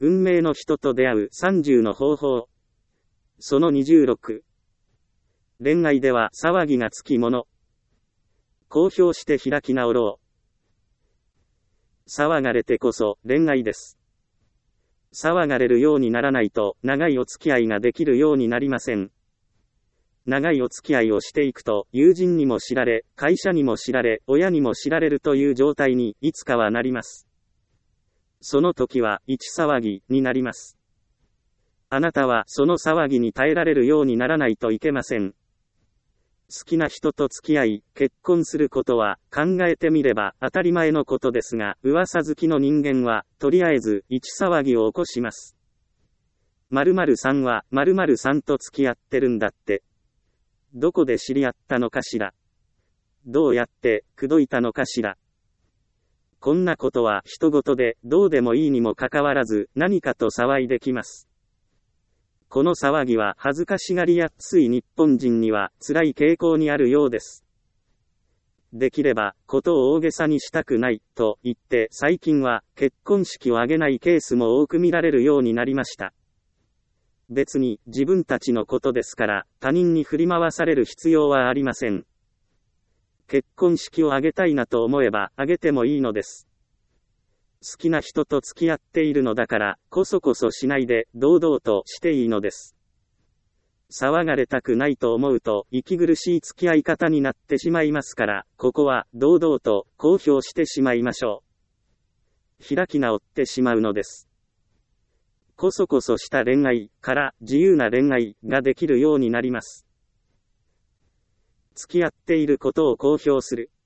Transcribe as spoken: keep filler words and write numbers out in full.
運命の人と出会うさんじゅうの方法。そのにじゅうろく。恋愛では騒ぎがつきもの。公表して開き直ろう。騒がれてこそ恋愛です。騒がれるようにならないと長いお付き合いができるようになりません。長いお付き合いをしていくと友人にも知られ、会社にも知られ、親にも知られるという状態にいつかはなります。その時は一騒ぎになります。あなたはその騒ぎに耐えられるようにならないといけません。好きな人と付き合い、結婚することは考えてみれば当たり前のことですが、噂好きの人間はとりあえず一騒ぎを起こします。〇〇さんは〇〇さんと付き合ってるんだって。どこで知り合ったのかしら。どうやって口説いたのかしら。こんなことは人事でどうでもいいにもかかわらず何かと騒いできます。この騒ぎは恥ずかしがりやすい日本人には辛い傾向にあるようです。できればことを大げさにしたくないと言って最近は結婚式を挙げないケースも多く見られるようになりました。別に自分たちのことですから他人に振り回される必要はありません。結婚式を挙げたいなと思えば挙げてもいいのです。好きな人と付き合っているのだからこそこそしないで堂々としていいのです。騒がれたくないと思うと息苦しい付き合い方になってしまいますから、ここは堂々と公表してしまいましょう。開き直ってしまうのです。こそこそした恋愛から自由な恋愛ができるようになります。付き合っていることを公表する。